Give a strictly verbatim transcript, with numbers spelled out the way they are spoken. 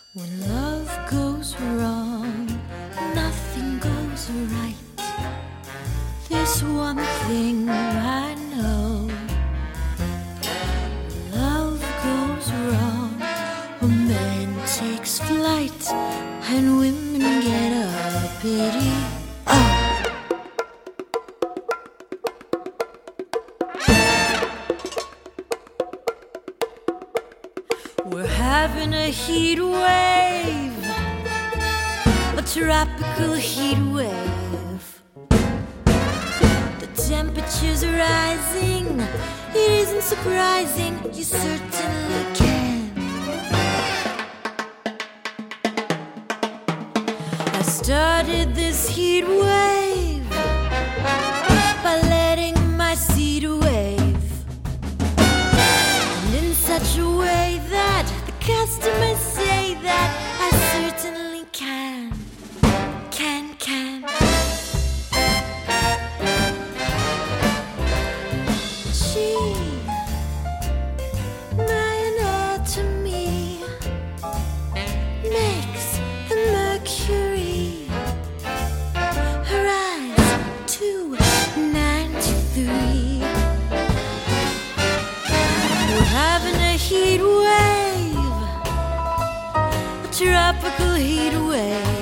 When love goes wrong, nothing goes right. There's one thing I know. When love goes wrong, a man takes flight and women get a pity. Oh. We're having a heat wave, a tropical heat wave. The temperature's rising, it isn't surprising, you certainly can. I started this heat wave by letting my seed wave, and in such a way that the customers say that I certainly can, can, can. She, my anatomy, makes a Mercury. Her eyes, two ninety-three. We're having a heat wave, a tropical heat wave.